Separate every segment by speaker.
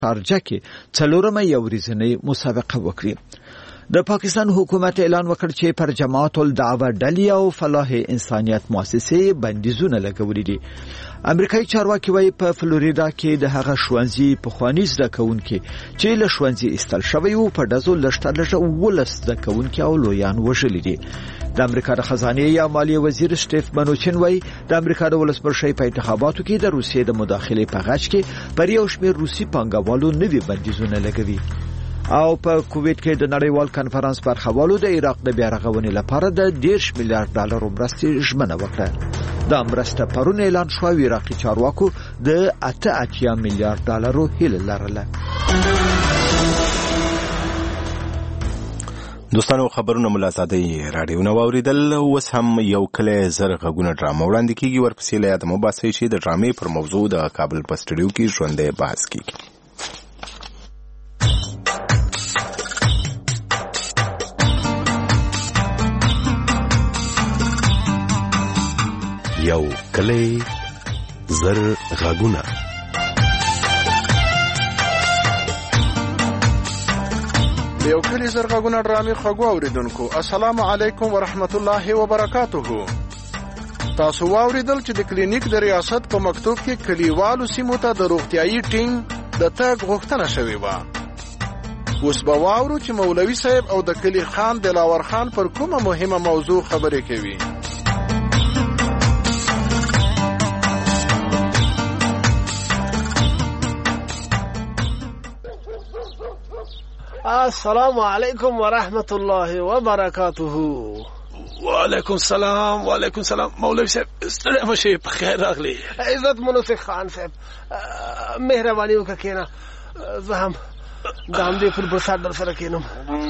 Speaker 1: شارجه کې 4مه یو ورځنۍ مسابقه وکړي. د پاکستان حکومت اعلان وکړ چې پر جماعت الدعوه ډلې او فلاح انسانیت مؤسسې بندیزونه لګولي دي. امریکایي چارواکي وايي په فلوریدا کې د هغه ښوونځي پخواني زده کوونکي چې له ښوونځي ایستل شوی وو په ډزو لږ 12 زده کوونکي او لویان وژلي دي. د امریکا د خزانه یا مالیه وزیر سټیف منوچن وايي د امریکا د ولسمشر په انتخاباتو کې د روسیې د مداخله په غاښ کې پر یو شمېر روسي پانګوالو نوي بندیزونه لګوي. او په کوویډ کې د نړیوال کانفرنس برخوالو د عراق د بیا رغونې لپاره د 10 میلیارډ ډالر مرستې ژمنه وکړه. دا مرسته پرون اعلان شو. عراقي چارواکو د 88 میلیارډ ډالرو هیله لرله.
Speaker 2: دوستانو خبرونه ملازادي رادیو نو اوریدل. اوس هم یو کله زر غږونه ډرامه وړاندې کیږي. ورپسې له یادمو باسي چې د ډرامې پر موضوع د کابل په سټډیو کې ژوندۍ بحث کیږي. یو کلی زر غږونه.
Speaker 3: یو کلی زر غږونه ډرامې خوږو اوریدونکو، السلام علیکم ورحمت الله وبرکاته. تاسو واوریدل چې د کلینیک د ریاست په مکتوب کې کلیوالو سیمو ته د روغتیايي ټینګ د تګ غوښتنه شوې وه. اوس به واورو چې مولوي صاحب او د کلی خان دلاور خان پر کومه مهمه موضوع خبرې کوي.
Speaker 4: السلام علیکم ورحمت الله وبرکاته.
Speaker 5: وعلیکم السلام. وعلیکم السلام. مولوی صاحب ستړي مشه په خیر راغلی.
Speaker 4: عزت منوف خان صاحب مهرباني وکړه کېنه زه هم د همدې پر برسات در سره کېنم.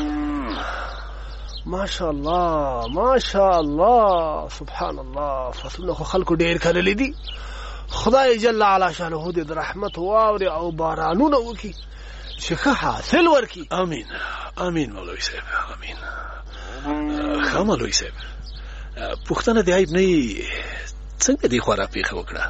Speaker 4: ماشاءالله ماشاءالله سبحان الله. فصلونه خو خلکو ډېر کرلی دي. خدای جل علا شانه دې د رحمت واوري او بارانونه وکړي چې ښه حاصل ورکړي.
Speaker 5: امین امین مولوی صاحب امین. ښه مولوی صاحب پوښتنه دی عیب نه وي، څنګه دې خورا پیښه وکړه؟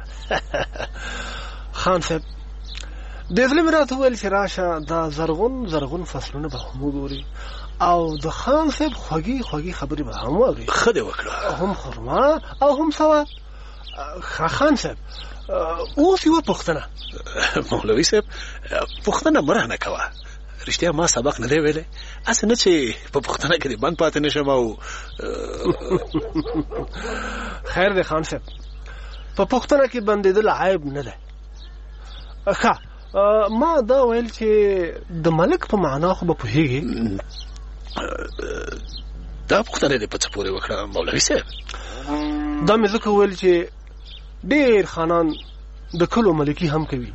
Speaker 4: خان صاحب د زړه مې راته وویل چې راشه دا زرغون فصلونه به هم وګوري او د خان صاحب خوږې خبرې به هم واوري.
Speaker 5: ښه دې وکړه.
Speaker 4: هم خرما او هم سواد. خان صاحب اوس یوه پوښتنه.
Speaker 5: مولوی صاحب پوښتنه مرانه کوه. رښتیا ما سبق نه دی ویلی، هسې نه چې په پوښتنه کې دې بند پاتې نه شم. او
Speaker 4: خیر دی خان صاحب، په پوښتنه کې بندېدل عیب نه دی. ښه ما دا ویل چې د ملک په معنا خو به پوهېږي.
Speaker 5: دا پوښتنه دې په څه پورې وکړه مولوي صاحب؟
Speaker 4: دا مې ځکه ویل چې ډېر خانان د کلو ملکی هم کوي.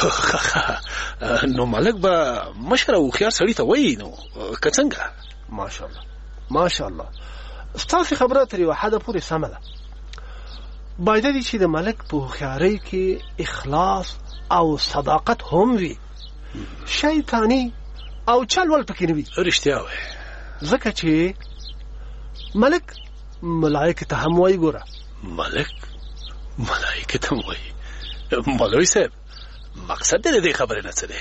Speaker 5: نو ملک به مشر او خيار سړی ته وایي نو که څنګه؟
Speaker 4: ماشاءالله ماشاءالله ستاسو خبره تر یو حد پورې سمه ده. باید دې چې د ملک په خيارۍ کې اخلاص او صداقت هم وي، شیطانی او چلول پکې نه وي.
Speaker 5: رښتیا وایي،
Speaker 4: ځکه چې ملک ملائکه ته هم وایي. ګوره
Speaker 5: ملک ملائکه ته وایي. مولوی صاحب مقصد دې خبره نه څه دی؟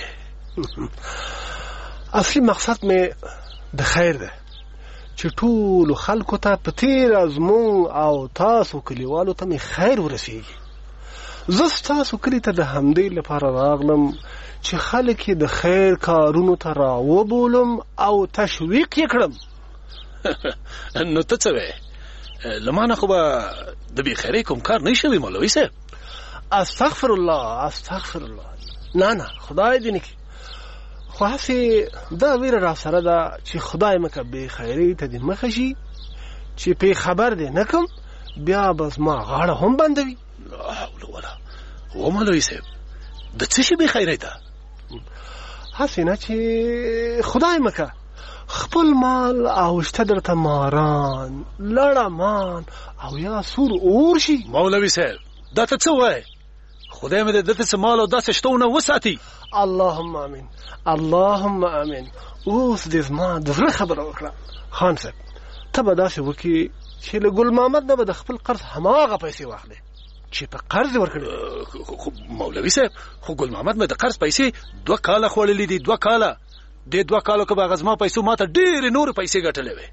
Speaker 4: اصلي مقصد مې د خیر ده چې ټول خلکو ته په تیر ازمون او تاسو کلیوالو ته مې خیر ورسیږي. زه ستاسو کلی ته د همدې لپاره راغلم چې خلک د خیر کارونو ته راوبولم او تشویق یې کړم.
Speaker 5: نو ته څه وایې؟ لمانه خو به د بې خیرۍ کوم کار نه شوی مولوي صاحب.
Speaker 4: استغفر الله نه خدای دې نه کړي. خو هسې دا ویره را سره ده چې خدای مکه بې خیرۍ ته دې مخه شي چې پې خبر دې نه کړم بیا به زما غاړه هم بندوي.
Speaker 5: لا حول ولا قوة. مولوي صاحب د څه شي بې خیرۍ ته؟
Speaker 4: هسې نه چې خدای مکه خپل مال او شته درته ماران لړمان او یا سور اور شي.
Speaker 5: مولوي صاحب دا ته څه وایې؟ خدای مې دې څه مال او داسې شتونه وساتي.
Speaker 4: اللهم امین اللهم امین. اوس دې زما د زړه خبره وکړه. خان صاحب ته به داسې وکړي چې له ګل محمد نه به د خپل قرض هماغه پیسې واخلې چې په قرض ورکړي.
Speaker 5: خو مولوي صاحب خو ګل محمد مې د قرض پیسې 2 کاله خوړلې دي. 2 کاله د 2 کالو کې به غزما پیسو ماته ډېر نور پیسې ګټلې وي.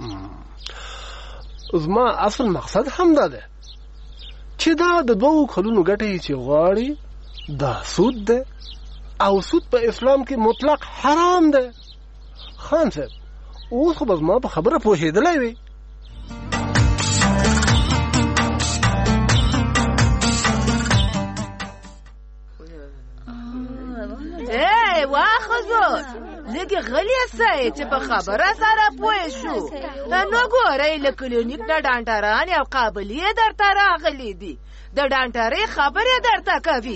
Speaker 4: زما اصل مقصد هم دا ده چې دا د 2 کلونو ګټې چې غواړي دا سود ده او سود په اسلام کې مطلق حرام ده. خان صاحب اوس خو به زما په خبره پوهېدلی وي.
Speaker 6: واخذو لږ غلی سئ چې په خبره سره پوه شو. نو ګورئ له کلینیک نه ډاکټران او قابلیې درته راغلي دي. د ډاکټرۍ خبرې درته کوي.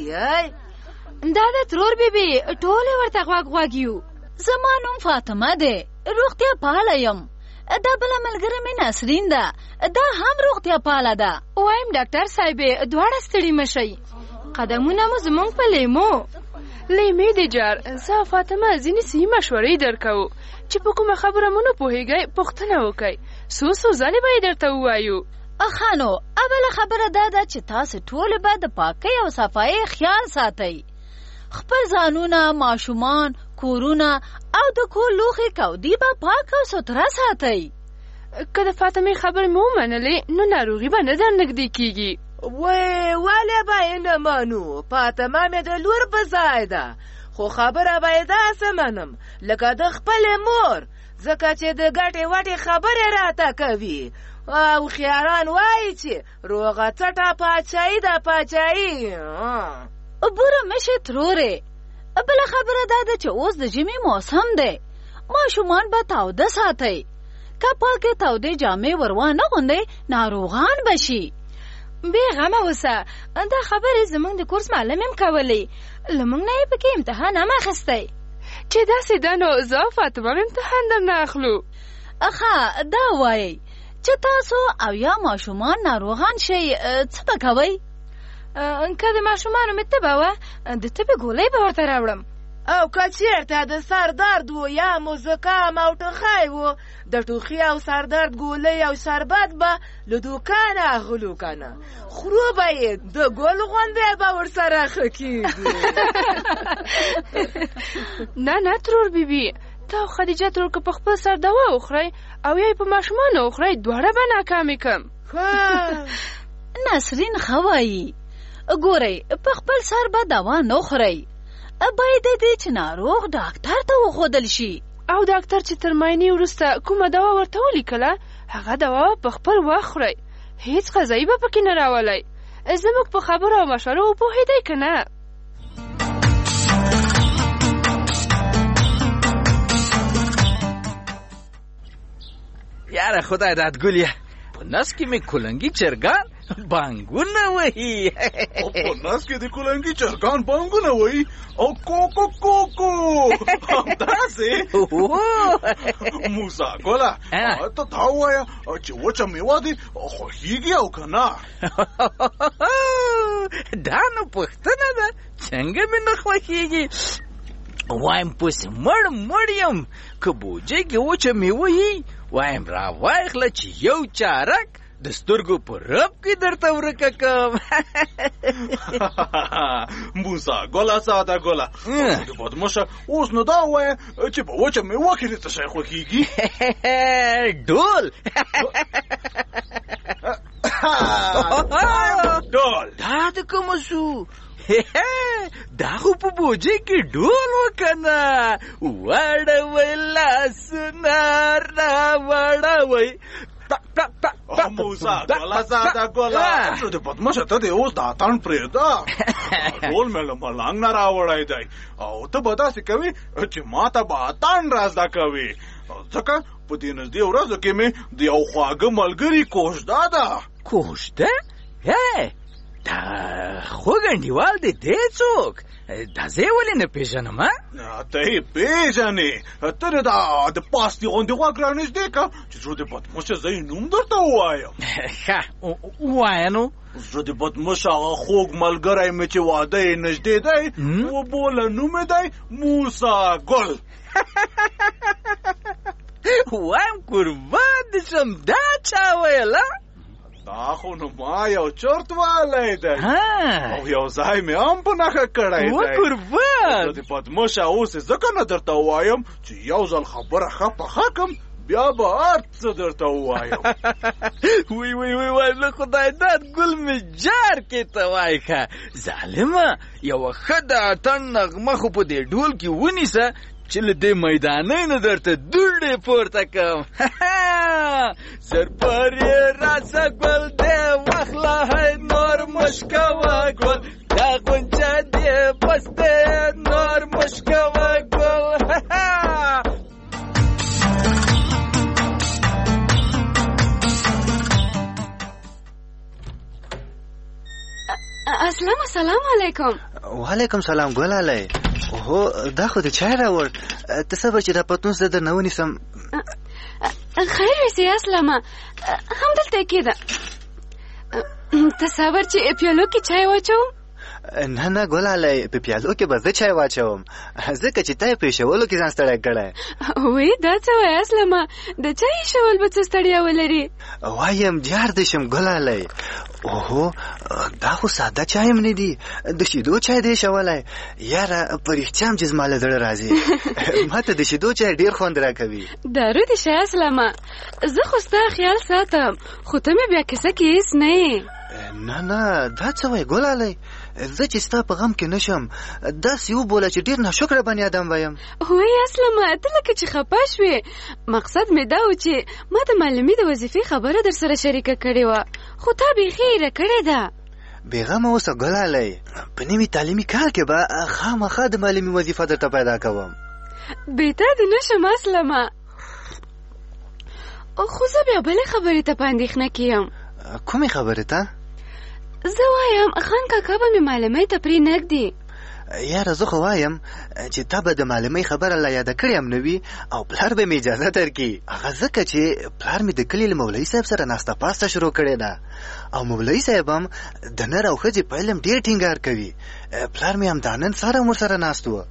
Speaker 7: دا د ترور بیبي ټولې ورته غوږ یو.
Speaker 8: زما نوم فاطمه ده، روغتیا پاله یم. دا بله ملګرې مې نسرین ده، دا هم روغتیا پاله ده.
Speaker 7: وایم ډاکټر صاحبې دواړه ستړي مشئ. قدمونه مو زمونږ په لیمو.
Speaker 9: لیمې د جار زه فاطمه ځینې صحیح مشورې درکوو چې په کومه خبره مو نه پوهېږئ پوښتنه وکئ. څو ځلې به یې درته ووایو.
Speaker 8: خانو اوله خبره دا ده چې تاسو ټول به د پاکۍ او صفایۍ خیال ساتئ. خپل ځانونه، ماشومان، کورونه او د کور لوښي کودي به پاک او سوتره ساتئ.
Speaker 9: که د فاطمې خبرې مو ومنلې نو ناروغي به نه درنږدې کېږي.
Speaker 6: ولې به یې نه منو؟ فاطمه مې د لور په ځای ده، خو خبره به یې داسې منم لکه د خپلې مور، ځکه چې د ګټې وټې خبرې راته کوي او خیاران وایي چې روغه څټه پاچایي ده پاچایي.
Speaker 8: بوره مشه ترورې. بله خبره دا ده چې اوس د ژمي موسم دی، ماشومان به تاوده ساتئ. که پاکې تودې جامې وروانه غوندئ ناروغان به شي.
Speaker 9: بې غمه اوسه، دا خبرې زمونږ د کورس معلم هم کولی، له موږ نه یې پکې امتحان هم اخیستی. چې داسې ده نو زه او فاطمه هم امتحان درنه اخلو.
Speaker 8: ښه دا وایئ چې تاسو او یا ماشومان ناروغان شئ څه به کوئ؟
Speaker 9: که د ماشومانو مې تبه وه د تبې ګولۍ به ورته راوړم.
Speaker 6: او که چېرته د سر درد و یا مو زکام او ټوخی و د ټوخي او سر درد ګولۍ او شربت به له دوکانه اخلو که نه، خورو به یې د ګل غوندې به ورسره ښه کېږي.
Speaker 9: نه ترور بیبي، تا او خدیجه ترور که په خپل سر دوا وخورئ او یا یې په ماشومانو وخورئ دواړه به ناکامې کم.
Speaker 8: نسرین ښه وایي. ګورئ په خپل سر به دوا نه خورئ، باید دې چې ناروغ ډاکټر ته وښودل شي.
Speaker 9: او ډاکټر چې تر معاینې وروسته کومه دوا ورته ولیکله هغه دوا په خپل وخت خورئ، هیڅ قضایي به پکې نه راولئ. زموږ په خبرو او مشورو وپوهېدئ که نه؟
Speaker 10: یاره خدای داد ګلیه، په نس کې مې کلنګي چرګان بانګونه وهي.
Speaker 3: په نس کې د کلنګي چرګان بانګونه وهي او کوکو کوکو همداسې. موسی ګله ته دا ووایه چې وچه میوه دې خوښېږي او که نه؟
Speaker 10: دا نو پوښتنه ده، څنګه مې نه خوښېږي؟ وایم پسې مړ یم، که بوجۍ کې وچه میوه یي وایم را واخله چې یو چارک د سترګو په رب کې درته ورکه کم.
Speaker 3: موسی ګله ساده ګله د بدمشه اوس نو دا ووایه چې په وچه میوه کې دې څه شی خوښېږي؟
Speaker 10: ډول.
Speaker 3: ډول
Speaker 10: دا د کومه شو؟ دا خو په بوجۍ کې ډول وکنه، واړوئ لاسونه راواړوئ.
Speaker 3: موسی ګله ساده ګله د بدمشه ته دې اوس دا اتڼ پرېږده، ډول مې له ملنګ نه راوړی دی او ته به داسې کوې چې ما ته به اتڼ را زده کوې، ځکه په دې نږدې ورځو کې مې د یو خواږه ملګري کوژده ده.
Speaker 10: کوژده؟ دا خوږ انډیوال دی دی څوک؟ دا زه یې ولې نه پېژنم؟
Speaker 3: ته یې پېژنې، ته د پاستي غوندې غوږ رانږدې که چې زه د بدمشه زه یې نوم درته ووایم.
Speaker 10: ښه ووایه نو.
Speaker 3: زه د بدمشه هغه خوږ ملګری مې چې واده یې نږدې دی وبوله نوم یې دی موسی ګل.
Speaker 10: وایم قربان دې شم، دا چا ویله؟
Speaker 3: دا خو نو ما یو چرت والی دی او یو ځای مې هم په نښه کړی دی
Speaker 10: قربان
Speaker 3: د پدمشه اوس یې ځکه نه درته ووایم چې یو ځل خبره ښه پخه کم بیا به هر څه درته ووایم
Speaker 10: وی وی وی وای له خدای داد ګل مې جار کې ته وای ښه ظالمه یوه ښه د اتڼ نغمه خو په دې ډول کې ونیسه چې له دې میدانۍ نه درته دوړې پورته کړم زر پر یې راسه ګل دې واخله هی نور مشکوه ګل دا غونچه دې بس دې نور مشکوه ګل
Speaker 9: اسلام السلام علیکم.
Speaker 11: وعلیکم سلام ګلاله. اوه دا خو د چای راوړ. ته صبر چې دا پتنوس د نه ونیسم.
Speaker 9: خیر وسی اسلامه همدلته کېده. ته صبر چې پیالو کې چای واچوم.
Speaker 11: نه نه ګلاله په پیالو کې به زه چای واچوم ځکه چې ته په شولو کې ځان ستړی کړی.
Speaker 9: وی دا څه وایې اسلامه د چای شول به څه ستړیا ولري.
Speaker 11: وایم دیار دې شم ګلاله. اوهو دا خو ساده چای هم نه دی د شیدو چای دی شولی یاره په رښتیا هم چې زما له زړه راځي ما ته د شیدو چای ډېر خوند راکوي.
Speaker 9: دارو دې شه اسلامه زه خو ستا خیال ساتم خو ته مې بیا کیسه کې هېڅ نه یې.
Speaker 11: نه نه دا څه وایې ګلاله زه چې ستا په غم کې نشم داسې وبوله چې ډېر ناشکره بني ادم وایم.
Speaker 9: وایي اسلامه ته لکه چې خفه شوې مقصد مې دا و چې ما د معلمي د وظیفې خبره در سره شریکه کړې وه خو تا بیخي ایره کړې ده.
Speaker 11: بېغمه اوسه ګلاله په نوي تعلیمي کال کې به خامخا د معلمي وظیفه درته پیدا کوم.
Speaker 9: بېتا دې نشم اسلامه خو زه بیا بلې خبرې ته په اندېښنه کې یم.
Speaker 11: کومې خبرې ته؟
Speaker 9: زه وایم خان کاکا به مې معلمۍ ته پرې نږدي.
Speaker 11: یاره زه خو وایم چې تا به د معلمۍ خبره لا یاده کړې هم نه وي او پلار به مې اجازه درکړي هغه ځکه چې پلار مې د کلي له مولوي صاحب سره ناسته پاسته شروع کړې ده او مولوي صاحب هم د نر او ښځې په علم ډېر ټینګار کوي. پلار مې هم دا نن ساره هم ورسره ناست و.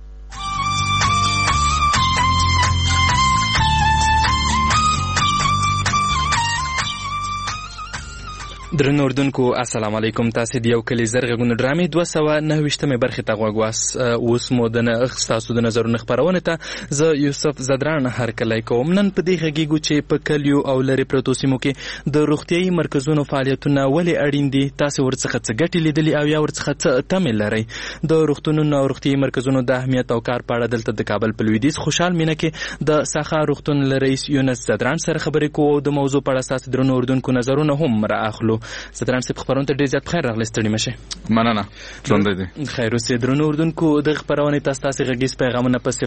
Speaker 12: درنو اردوونکو السلام علیکم. تاسو د یو کلی زرغونې ډرامې 229مې برخې ته غوږ واست. اوس مو د ستاسو د نظرونو خپرونه ته زه یوسف زدران هرکلی کوم. نن په دې غږیږو چې په کلیو او لرې پرتو سیمو کې د روغتیایي مرکزونو فعالیتونه ولې اړین دي، تاسو ورڅخه څه ګټې لیدلې او یا ورڅخه څه تمې لرئ. د روغتونونو او روغتیایي مرکزونو د اهمیت او کار په اړه دلته د کابل په لویدیځ خوشحال مینه کې د ساخا روغتون له رئیس یونس زدران سره خبرې کوو او د موضوع په اړه ستاسو درنو اردوونکو نظرونه هم رااخلو. زدران صاحب خبرونه ته ډېر زیات بخیر راغلی، ستړي مه شئ.
Speaker 2: مننه، ژوندی دی.
Speaker 12: خیر اوسې. درنو اردوونکو دغه خپرونې ته ستاسې غږیز پیغامونه په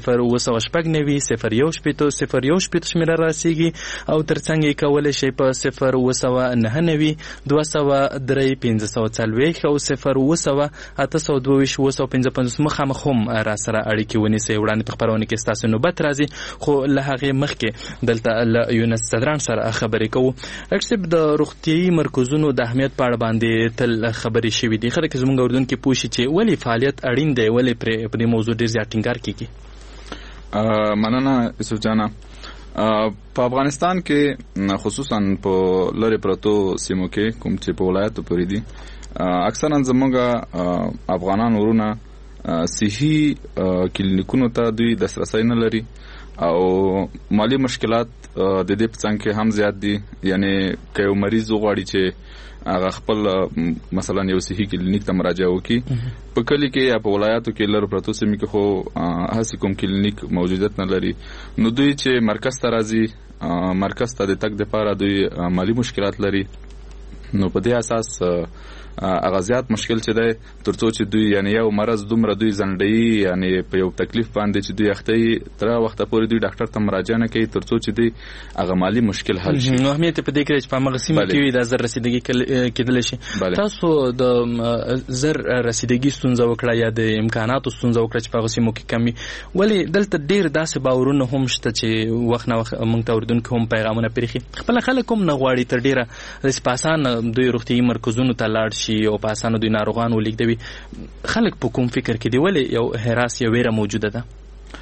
Speaker 12: 0 شمېره راسیږي او ترڅنګ یې کولی شئ په 0 293 او 0 مخامخ هم را سره اړیکې ونیسئ. وړاندې په خپرونه کې ستاسو نوبت راځي خو له هغې مخکې دلته له یونس زدران سره خبرې کوو. ډاکټر صاحب د روغتیایي مرکزونو د اهمیت په اړه باندې تل خبرې شوي دي. خلک زموږ اردوونکي پوه شي چې ولې فعالیت اړین دی، ولې په دې موضوع ډېر زیات ټینګار کیږي.
Speaker 13: مننه یوسف جانا. په افغانستان کې خصوصا په لرې پرتو سیمو کې کوم چې په ولایتو پورې دي اکثرا زموږ افغانان ورونه صحي کلینیکونو ته دوی دسترسی نه لري او مالی مشکلات د دې په څنګ کې هم زیات دي. یعنی که یو مریض وغواړي چې هغه خپل مثلا یو صحي کلینیک ته مراجعه وکړي په کلی کې یا په ولایتو کې لرو پرتو سیمې کې خو هسې کوم کلینیک موجودیت نه لري، نو دوی چې مرکز ته راځي مرکز ته د تګ دپاره دوی مالی مشکلات لري. نو په دې اساس هغه زیات مشکل چې دی ترڅو چې دوی یعنی یو مرض دومره دوی زنډوي یعنی په یو تکلیف باندې چې دوی اخته تر وخته پورې دوی ډاکټر ته مراجعه نه کوي ترڅو چې دوی هغه مالی مشکل حل شي.
Speaker 12: نو اهمیت په دې کې چې په هغه سیمه کې وي د زر رسیدګي کېدلی شي. تاسو د زر رسیدګي ستونزه وکړه یا د امکاناتو ستونزه وکړه چې په هغه سیمو کې کمي، ولې دلته ډېر داسې باورونه هم شته چې وخت نه وخت موږ ته اردوونکي هم پیغامونه پرېښي خپل خلک هم نه غواړي تر ډېره داسې په اسانه دوی روغتیایي مرکزونو ته لاړ شي او په اسانه دوی ناروغان ولیږدوي. خلک په کوم فکر کې دي، ولې یو هراس یا ویره موجوده ده؟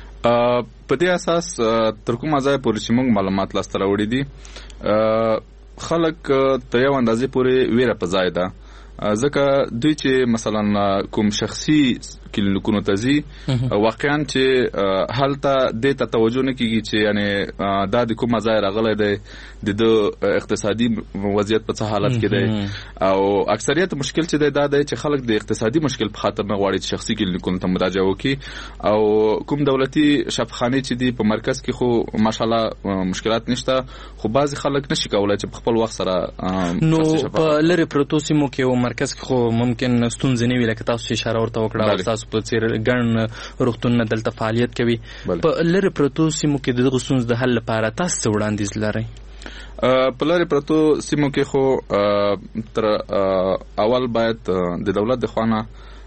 Speaker 13: په دې اساس تر کومه ځایه پورې چې موږ معلومات لاسته راوړي دي خلک ته یو اندازې پورې ویره په ځای ده ځکه دوی چې مثلا کوم شخصي کلینیکونو ته ځي واقعا چې هلته دې ته توجه نه کیږي چې یعنی دا د کومه ځای راغلی دی د اقتصادي وضعیت په څه حالت کې دی او اکثریت مشکل چې دی دا دی چې خلک د اقتصادي مشکل په خاطر نه غواړي چې شخصي کلینیکونو ته مراجعه وکړي او کوم دولتي شفاخانې چې دي په مرکز کې خو ماشاءالله مشکلات نشته خو بعضی خلک نشي کولای چې په خپل وخت سره
Speaker 12: نو په لری پروتو سیمو کې او مرکز کې خو ممکن ستونزې نه وي لکه تاسو چې اشاره ورته وکړه تاسو په څیر ګڼ روغتونونه دلته فعالیت کوي په لری پروتو سیمو کې دغه ستونزې د حل لپاره تاسو وړاندیز لرئ
Speaker 13: په لری پروتو سیمو کې خو تر اول باید د دولت د خوانه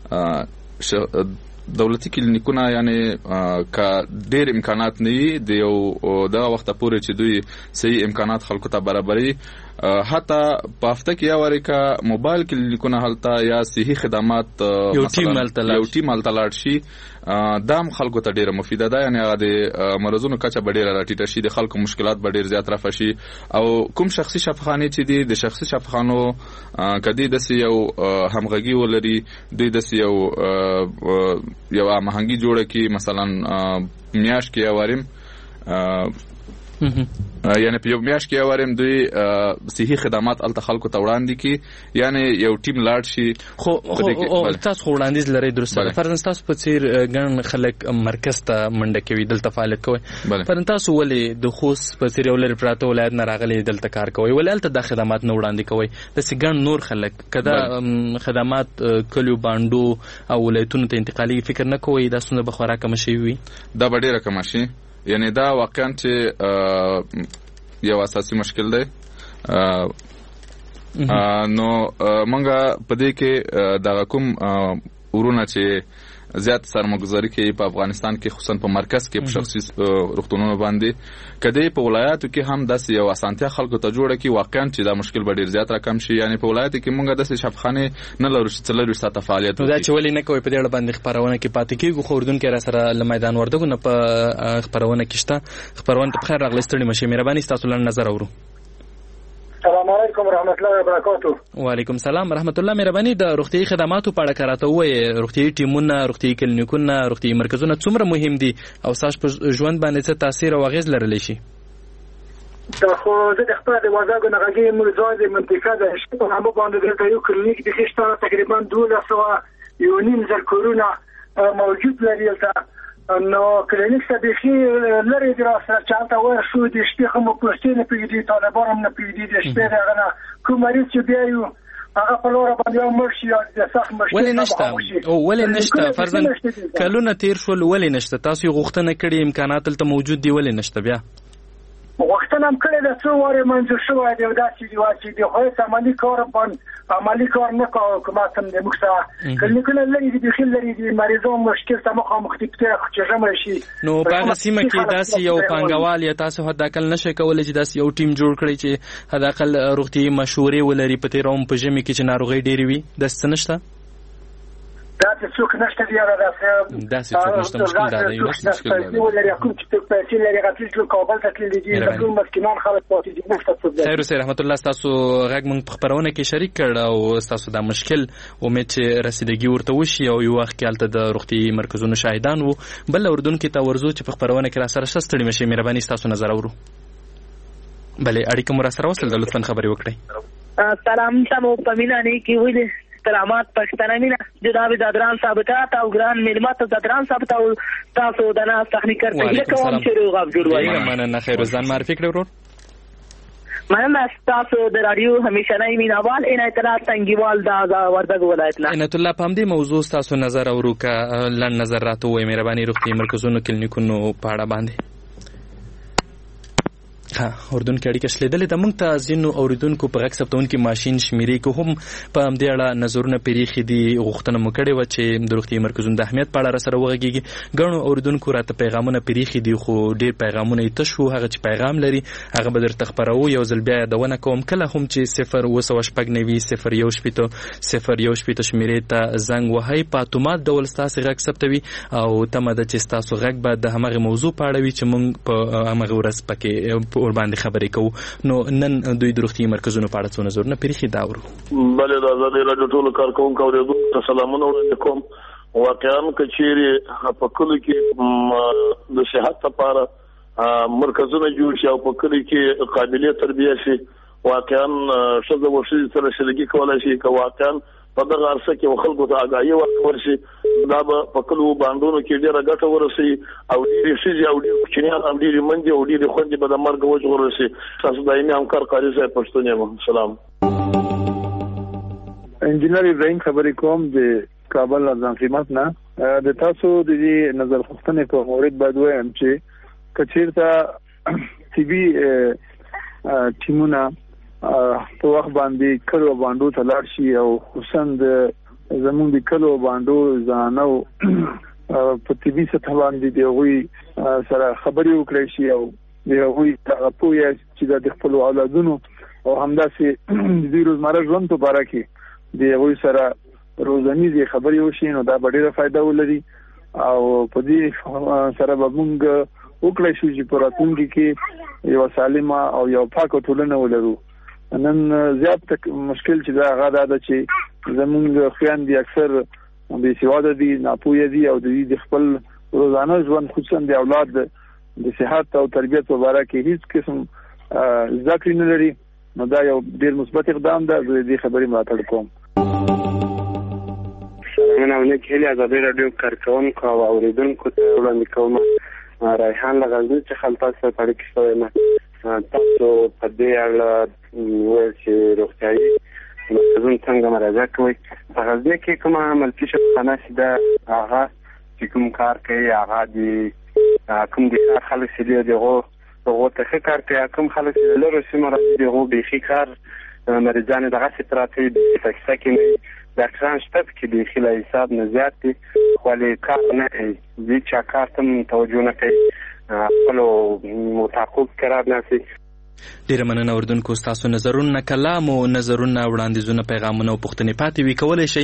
Speaker 13: دولتي کلینیکونه یعنی کا ډېر امکانات نه وي د یو دغه وخت پورې چې دوی صحیح امکانات خلکو ته برابري حتی په هفته کې یو واری کا موبایل کلینیکونه هلته یا صحي خدمات
Speaker 12: یو ټیم
Speaker 13: هلته لاړ شي دام خلکو ته ډېره مفیده ده یعنی هغه د مرزونو کچه به ډېره راټیټه شي د خلکو مشکلات به ډېر زیات رفع شي او کوم شخصي شفاخانې چې دي د شخصي شفاخانو کدی داسې یو همغږي ولري دوی داسې یو هماهنګي جوړه کړي مثلا میاشت کې یو واریم یعنی په یو میاشت کې اورم دوی صحي خدمات الته خلکو ته وړاندې کی یعنی یو ټیم لاړ شي
Speaker 12: خو تاسو وړاندیز لري درسته فرض تاسو په څیر ګڼ خلک مرکز ته منډه کوي دلته فعالیت کوي فرض تاسو ولې د خوست په څیر ولر پراته ولایت نه راغلي دلته کار کوي ولې الته د خدمات نه وړاندې کوي د سګڼ نور خلک کدا خدمات کلیو باندو او ولایتونو ته انتقالي فکر نه کوي دا څنګه به خوراک مشي وي
Speaker 13: دا به ډیره کم شي یعنی دا واقعا چې یو اساسي مشکل دی نو مونږه په دې کې د کوم ورونه چې زیات سرمایه‌گذاري کوي په افغانستان کې خصوصا په مرکز کې په شخصي روغتونونو باندې کدی په ولایاتو کې هم داسې یو اسانتیا خلکو ته جوړه کی واقعا چې دا مشکل به ډیر زیات راکم شي یعنی په ولایاتو کې مونږه داسې شفاخانه نه لرو چې څلور ساعته فعالیت
Speaker 12: وکړي دا چې ولې نه کوي په دې اړه باندې خبرونه کې پاتې کیږي خو اردن کې را سره ل میدان وردګو نه په خبرونه کې شته خبرونه ته بخیر راغلی ستړي مشه مهرباني تاسو لن نظر اورو
Speaker 14: السلام علیکم ورحمت الله وبرکاته
Speaker 12: وعلیکم السلام ورحمت الله مهرباني د روغتي خدماتو په اړه کراته وایي روغتي ټیمونه روغتي کلینیکونه روغتي مرکزونه څومره مهم دي او تاسو په ژوند باندې څه تاثیر او اغیز لرلی شي
Speaker 14: دا خو د خپل د وزارت نغږی مرزای د منطقه د شپه هم باندې د یو کلینیک د خشته تقریبا 200 یو نیم زر کورونه موجود لري نو کلینیک سبیخي لري دراسه چالتہ ور شو د شپې هم پوښتنه پیږي طالبان هم نه پیږي د شپې دغه کوم مریض چې بیا یو هغه په لور باندې مرشي د صح مشکل
Speaker 12: ولې نشته فرضاً کلونه تیر شول ولې نشته تاسو غوښتنه کړې امکانات تل موجود دي ولې نشته بیا
Speaker 14: وختونه هم کړی د څو واره منځ شوی دی داسې دی چې د خو عملی کار باندې عملی کار نه کوي کومه سم د مخه کلینیکونه لري د بخیل لري د مریضانو مشکل سم مخامخ دي چې جمع شي
Speaker 12: نو په سیمه کې داسې یو پنګوال یا تاسو حد اقل نشي کولای چې داسې یو ټیم جوړ کړی چې حد اقل روغتي مشورې ولري په تیروم په جمی کې چې ناروغي ډېری وي داسې نشته
Speaker 14: دا څوک نشته دی
Speaker 12: دا څوک نشته مشکل دا دی
Speaker 14: یو لري کوم چې په سیل لري غوښتل چې کابل ته تللی دي د کوم مسکینان خلک پاتې دي نشته
Speaker 12: خیر سي رحمت الله تاسو غږ مونږ په خبرونه کې شریک کړ او تاسو دا مشکل امید چې رسیدګي ورته وشي او یو وخت کې الته د روغتي مرکزونو شاهدان وو بل اردن کې تا ورزو چې په خبرونه کې را سره شستړي مشي مهرباني تاسو نظر اورو بله اړیکه مو را سره وصل د لطفا خبري وکړئ
Speaker 15: سلام تاسو په مینا نه کې ویل سلامات پښتنه مینا جناب دادران صاحب ته او ګران ملمت دادران صاحب ته تاسو د ناس تخنیک کړئ کوم چې روغ جوړوي
Speaker 12: مننه خیر ځان معرفي کړئ ورور
Speaker 15: مننه تاسو د رادیو همیشه نه مینوال عنایت الله څنګهوال دا وردګ ولایت نه
Speaker 12: عنایت الله په دې موضوع تاسو نظر اورو کا لن نظر راته وي مهرباني روغتي مرکزونو کلینیکونو په اړه باندې اردن کې اړیکه شلیدلې د موږ ته ځینو اوریدونکو په غږ ثبتونکو ماشين شمیرې کو هم په همدې اړه نظرونه پیریخي دي غوښتنه مو کړې و چې د روغتي مرکزونو د اهمیت په اړه سره وغږیږي ګڼو اوریدونکو راته پیغامونه پیریخي دي خو ډیر پیغامونه یې تشو هغه چې پیغام لري هغه به درته خبرو یو ځل بیا یادونه کوم کله هم چې 0 شمیرې ته زنګ وهي په اتومات ډول تاسو غږ ثبتوي او تمه د چې تاسو غږ به د همغه موضوع په اړه وي چې موږ په همغه ورځ پکې ورباندې خبرې کوو. نو نن دوی د روغتي مرکزونو په اړه څو نظرونه پریخي دا ورو.
Speaker 16: بلې د ازادي راډیو ټولو کارکوونکو اورېدونکو ته سلامونه وړاندې کوم. واقعا که چیرې په کلو کې د صحت لپاره مرکزونه جوړ شي او په کلو کې قابلیت تربیه شي واقعا ښځه او ښځې سره شریکي کولی شي که واقعا په دغه عرصه کې خلکو ته آګاهي ورکول شي دا به په کلو بانډونو کې ډېره ګټه ورسوي او ډېرې ښځې او ډېر کوچنیان هم ډېرې میندې او ډېرې خویندې به د مرګ وژغورل شي. ستاسو دایمي همکار قاري صاحب پښتون یم. سلام.
Speaker 17: انجینر ابراهیم خبرې کوم د کابل ځان خدمت نه. د تاسو د دې نظر پوښتنې په مورد باید وایم چې کچیرته طبي ټیمونه په وخت باندې کلو باندو ته لاړ شي او خصوصا د زموږ د کلو باندو ځانو په طبي سطح باندې د هغوی سره خبرې وکړي شي او د هغوی پوهه چې د خپل اولادونو او همداسې د دې روزمره ژوند په اړه کې د هغوی سره روزانیزه خبرې وشي نو دا ډېره فائدہ ولري او په دې سره به موږ وکړای شو چې په راتلونکي کې یو سالمه او یو پاکه ټولنه ولرو. نن زیات مشکل چې دا هغه ده چې زموږ خویندې اکثر بې سواده دي ناپوهه دي او د خپل روزانه ژوند خصوصا د اولاد د صحت او تربیت په اړه کې هیڅ قسم زده کړې نه لري. نو دا یو ډېر مثبت اقدام ده. زه دې خبرې ملاتړ کوم.
Speaker 18: سلامونه علیکم. ازادي راډیو کارکوونکو او اوریدونکو ته وړاندې کوم ریحان لغزنی چې خلک سره اړیکې شوی نه. تاسو په دې اړه وایي چې روغتیايي مرکزونه څنګه مراجعه کوي. په غزني کې کومه ملکي شخصانه چې دا هغه چې کوم کار کوي هغه د کوم د کار خلک چې دی دغه ته ښه کار کوي کوم خلک چې لرو سیمه راځي دغه بیخي کار مریضان دغه ستراتي د تکسه کې ډاکټران شته چې د خلای حساب نه زیات دي خو له کار نه دي چې کار ته توجه نه کوي خپل متعاقب قرار نه سي.
Speaker 12: ډیره مننه اردوونکو ستاسو نظرونه کلام او نظرونه وړاندیزونه پیغامونه او پوښتنې پاتې وي کولای شي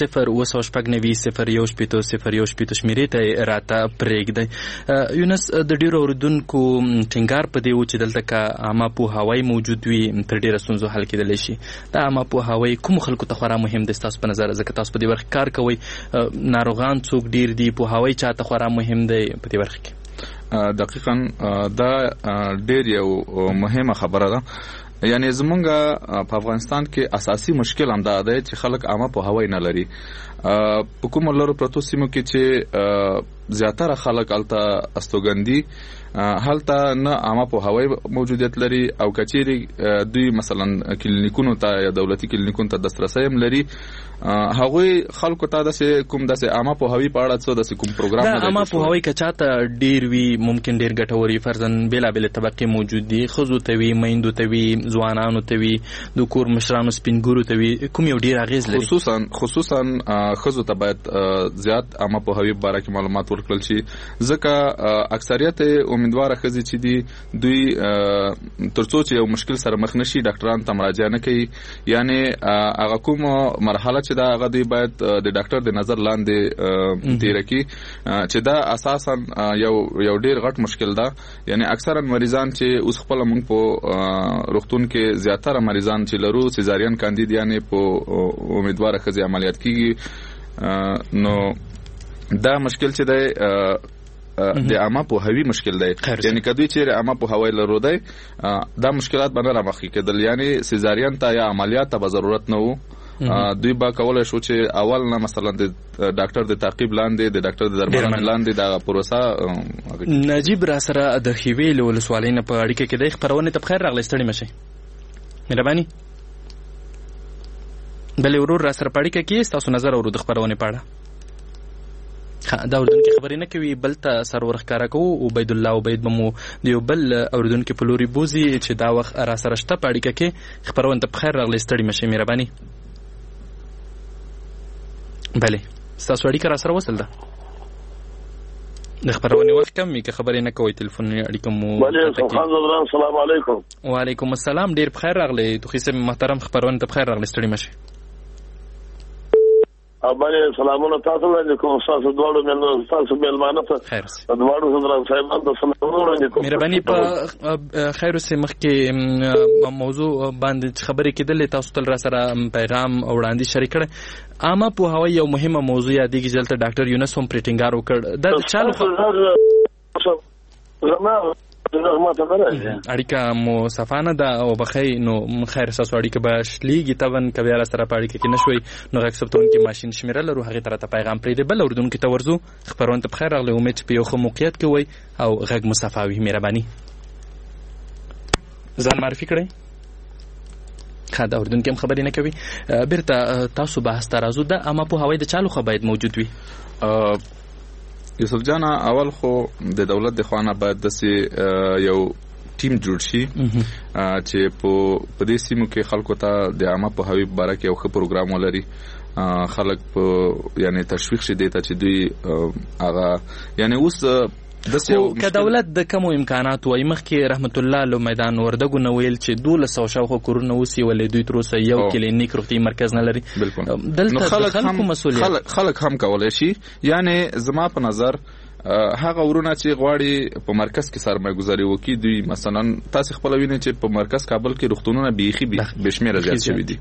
Speaker 12: 029901010 شمیرې ته راته پرېږدئ. یونس د ډیرو اردوونکو ټینګار په دی و چې دلته که عامه پوهاوی موجود وي تر ډیره ستونزو حل کېدلی شي. دا عامه پوهاوی کوم خلکو ته خورا مهم دی ستاسو په نظر ځکه تاسو په دې برخه کار کوئ ناروغان څوک ډیر دي پوهاوی چاته خورا مهم دی په دې برخه کې؟
Speaker 13: دقیقاً دا ډېر یو مهمه خبره ده. یعنی زمونږ په افغانستان کې اساسي مشکل هم دا دی چې خلک عامه پوهاوی نه لري. په کومو لرو پرتو سیمو کې چې زیاتره خلک هلته استوګندي هلته نه عامه پوهاوی موجودیت لري او کچېرې دوی مثلا کلینیکونو ته یا دولتي کلینیکونو ته دسترسی هم لري. هغوی خلکو ته داسې کوم داسې عامه پوهاوی په اړه څه داسې کوم پروګرام نه دی.
Speaker 12: عامه پوهاوی که چاته ډېر وي ممکن ډېر ګټور وي. فرضاً بېلابېلې طبقې موجود دي ښځو ته وي میندو ته وي ځوانانو ته وي د کور مشرانو سپین ګورو ته وي کوم یو ډېر اغېز لري؟
Speaker 13: خصوصا ښځو ته باید زیات عامه پوهاوی په باره کې معلومات ورکړل شي ځکه اکثریت امیدواره ښځې چې دي دوی تر څو چې یو مشکل سره مخ نشي ډاکټرانو ته مراجعه نه کوي. یعنی هغه کوم مرحله چې دا هغه دوی باید د ډاکټر د نظر لاندې تیره کړي چې دا اساسا یو ډیر غټ مشکل ده. یعنی اکثرا مریضان چې اوس خپل موږ په روغتون کې زیاتره مریضان چې لرو سیزارین کاندید یعنی په امیدواره ښځې عملیات کیږي. نو دا مشکل چې دی د عامه پوهاوی مشکل دی. یعنی که دوی چیرې عامه پوهاوی لرو دی دا مشکلات به نه رامخکې کېدل. یعنی سیزارین ته یا عملیات ته به ضرورت نه وو. دوی با کولای شو چې اول نه مثلا د ډاکټر د تعقیب لاندې د ډاکټر د درملنې لاندې دا پروسه.
Speaker 12: نجیب را سره د خیویل ولسوالۍ نه په اړیکه کې د خبرونه ته بخیر راغلی ستړي مشي مهرباني. بلې ورور را سره په اړیکه کې ستاسو نظر اورو د خبرونه په اړه. دا اردوونکي خبرې نه کوي بل ته سر ورښکاره کوو. عبید الله عبید به مو د یو بل اردوونکي په لوري بوزي چې دا وخت را سره شته په اړیکه کې خبرونه ته بخیر راغلی ستړي مشي مهرباني. بله ستاسو اړیکه را سره وصل ده د خبرونې وخت کم وي که خبرې نه کوئ تلیفوني اړیکه مو.
Speaker 16: بله سبحان الله السلام علیکم.
Speaker 12: وعلیکم السلام ډېر بخیر راغلی توخي صاحب محترم خبرونه ته بخیر راغلی ستړي مشي.
Speaker 16: باندې سلامونه تاسو باندې کوم تاسو دواړو مې تاسو مېلمانه ته دواړو حضرت صاحبانو ته سلامونه وړاندې کوم.
Speaker 12: مهرباني په خیر سه مخکې موضوع باندې خبرې کېدلې تاسو تل را سره پیغام وړاندې شریک کړئ. عامه پوهاوی یو مهمه موضوع یادېږي چې دلته ډاکټر یونس هم پرې ټینګار وکړ. دا د چا اړیکه مو صفانه ده او بخی نو خیر ساسو اړیکه به شلیږي تون که بیا سره په اړیکه کې نشوي نو غږ ثبتونکي ماشین شمیره لرو هغې طرف ته پیغام پرېږدي. بل اردونکي ته ورځو خپرونه ته بخیر راغلی. امید چې په یو ښه موقعیت کې وئ او غږ مو صفا وي. مهرباني ځان معرفي کړئ. ښه د اردونکي هم خبرې نه کوي. بیرته تاسو بحث ته راځو. د عامه پوهاوی د چا لخوا باید موجود وي؟
Speaker 13: یوسف جانا اول خو د دولت د خوانه باید داسې یو ټیم جوړ شي چې په دې سیمو کې خلکو ته د عامه پوهاوي په باره کې یو ښه پروګرام ولري. خلک په یعنی تشویق شي دیته چې دوی هغه یعنی اوس
Speaker 12: که دولت د کمو امکانات وای مخکې رحمت الله له میدان وردګو نه ویل چې 1200 شاوخوا کورونه اوسي ولې دوی تر اوسه یو کلینیک روغتي مرکز نه لري. دلته خلکو مسؤلیت
Speaker 13: خلک هم کولای شي. یعنی زما په نظر هغه ورونه چې غواړي په مرکز کې سرمایه‌ګذاري وکړي دوی مثلا تاسو خپل وینئ چې په مرکز کابل کې روغتونونه بیخي بشمیره زیات شوي دي.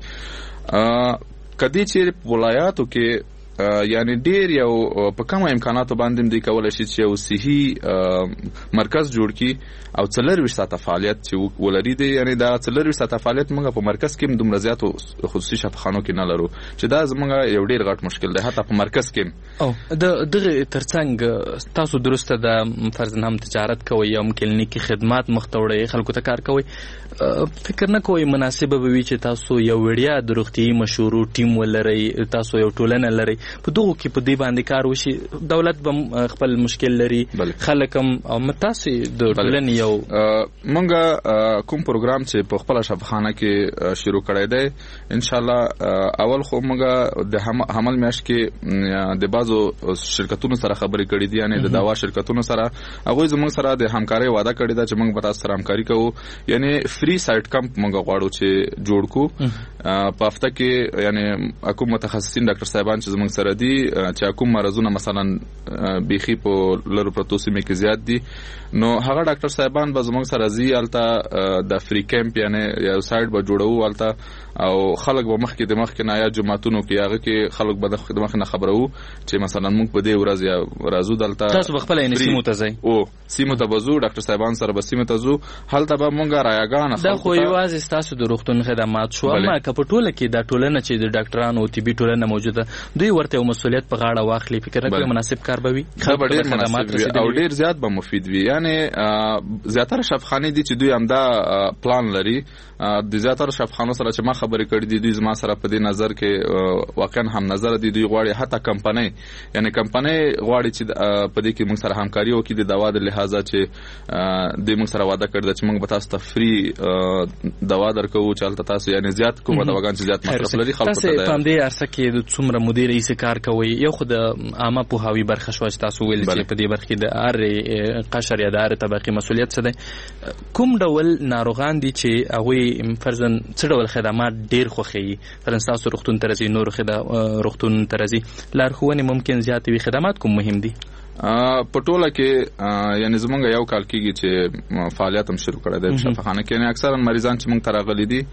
Speaker 13: کدی چې ولایاتو کې یعنی ډیر یو په کومه امکاناتو باندې دوی کولای شي چې یو صحي مرکز جوړ کړي او 24 ساعته فعالیت چې ولري دی. یعنی دا 24 ساعته فعالیت موږ په مرکز کې دومره زیات خصوصي شفاخانو کې نه لرو چې دا زموږ یو ډیر غټ مشکل دی حتی په مرکز کې.
Speaker 12: او دغه ترڅنګ تاسو درسته د فرض هم تجارت کوي یا کلینیکي خدمات مختوړي خلکو ته کار کوي. فکر نه کوي مناسبه به وي چې تاسو یو وړیا د روغتي مشورو ټیم ولرئ تاسو یو ټولنه لرئ په دغه کې په دې باندې کار وشي. دولت به خپل مشکل لري خلک هم متاسي د ټولنې یو
Speaker 13: مونږه کوم پروګرام چې په خپل شفاخانه کې شروع کړی دی ان شاء الله اول خو مونږه د حمل میاشت کې د بازو شرکتونو سره خبرې کړې دي. یعنی د دوا شرکتونو سره هغه زموږ سره د همکاري وعده کړې ده چې مونږ به تاسو سره همکاري کوو. یعنی فری سایت کمپ مونږ غواړو چې جوړ کو په هفته کې. یعنی کوم متخصصین ډاکټر صاحبان چې زموږ سره دي چې کوم مرزونه مثلا بیخي په لرو پروتو سیمه کې زیات دي نو هغه ډاکټر صاحبان به زموږ سره زی الته د فری کیمپ یعنی یو سایت به جوړو الته او خلک به مخکې د مخکې نه یا جمعتونو کې هغه کې خلک به د مخکې نه خبرو چې مثلا موږ په دې ورځ یا راځو دلته
Speaker 12: تاسو به خپل یې سیمو ته ځئ
Speaker 13: او سیمو ته بزو ډاکټر صاحبان سره به سیمو ته ځو هلته به مونږه رايګان
Speaker 12: دا خو یوازې تاسو د روغتون خدمات شو اما که په ټوله کې د ټولنه چې د ډاکټرانو او طبي ټولنه موجوده دوی ورته مسؤلیت په غاړه واخلي فکر نه مناسب کار به وي
Speaker 13: خبر ډیر مناسب او ډیر زیات به مفید وي. یعنی زیاتره شفاخانه دي چې دوی همدا پلان لري. د زیاتره شفاخانو سره چې ما خبرې کړې دي دوی زما سره په دې نظر کې واقعا هم نظر دي. دوی غواړي حتی کمپنۍ یعنی کمپنۍ غواړي چې په دې کې موږ سره همکاري وکړي د دوا د لحاظه چې د موږ سره وعده کړی چې موږ به تاسو ته فری دوا درکو چې تاسو یعنی زیات کومه دواګان چې زیات مصرف لري خلکو ته.
Speaker 12: تاسو په دې ارسه کې د څومره مدیر رئیس کار کوي یو خو د عامه پوهاوی برخه شو چې تاسو ویل چې په دې برخه کې د ار قشر یا د ار طبقه مسؤلیت څه ده کوم ډول ناروغان دي چې هغه فرضاً څه ډول خدمات ډیر خوخي فرضاً تاسو روغتون ترځي نور روغتون ترځي لارښوونې ممکن زیات وي خدمات کوم مهم دي
Speaker 13: په ټوله کې یعنی زمونږ یو کال کېږي چې فعالیت هم شروع کړی دی شفاخانه کې. یعنی اکثرا مریضان چې مونږ ته راغلي دي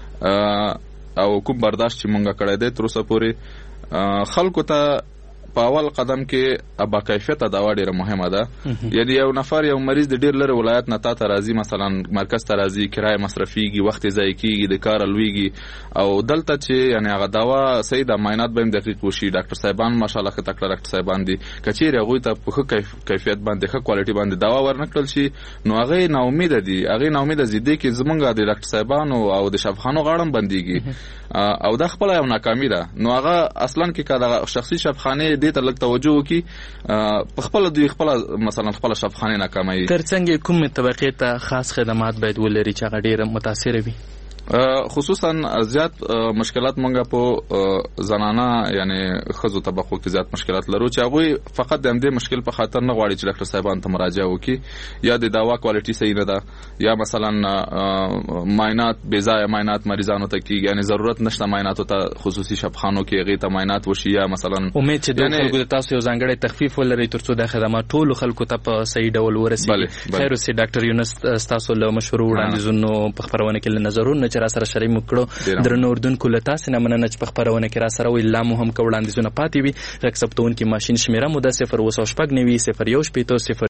Speaker 13: او کوم برداشت چې مونږ کړی دی تر اوسه پورې خلکو ته په اول قدم کې با کیفیته دوا ډیره مهمه ده. یعنی یو نفر یو مریض د ډیر لري ولایت نه تا راځي مثلا مرکز ته راځي کرای مصرفيږي وخت ضایع کیږي د کار لویږي او دلته چې یعنی هغه دوا صحیح د معاینات به دقیق وشي. ډاکټر صاحبان ماشاءالله ښه تکړه ډاکټر صاحبان دي کچیر هغه ته په ښه کیفیت باندې ښه کوالټي باندې دوا ورنکړل شي نو هغه نا امید دي هغه نا امید دي چې زمونږ د ډاکټر صاحبانو او د شفاخانو غاړم بنديږي او د خپل یو ناکامي ده نو هغه اصلا کې کله شخصي شفاخانه دې ته لږ توجه کی په خپل دوی خپل مثلا خپل شفاخانه ناکامي
Speaker 12: ترڅنګ کوم طبقه ته خاص خدمات باید ولري چې هغه ډیره متاثر وي.
Speaker 13: خصوصا زیات مشکلات مونږه په زنانه یعنی خزو طبقو کې زیات مشکلات لرو چې هغه فقط د همدې مشکل په خاطر نه غواړي چې ډاکټر صاحبان ته مراجعه وکړي یا د دوا کوالټي صحیح نه ده یا مثلا معاینات بې ځایه معاینات مریضانو ته کیږي یعنی ضرورت نشته معایناتو ته خصوصي شفاخانو کې هغې ته معاینات وشي یا مثلا
Speaker 12: امید چې د خلکو د تاسو یو ځانګړی تخفیف ولرئ تر څو دا خدمات ټولو خلکو ته په صحیح ډول ورسیږي. خیر اوسې ډاکټر یونس ستاسو له مشورو وړاندیزونو په خپرونه کې له نظرونو چې را سره شریک مو کړو درنو اردوونکو له تاسې نه مننه چې په خپرونه کې را سره وي لا مو هم که وړاندیزونه پاتې وي غږ ثبتونکي ماشین شمېره مو ده 0 اووه شپږ 90 01 شپېته 0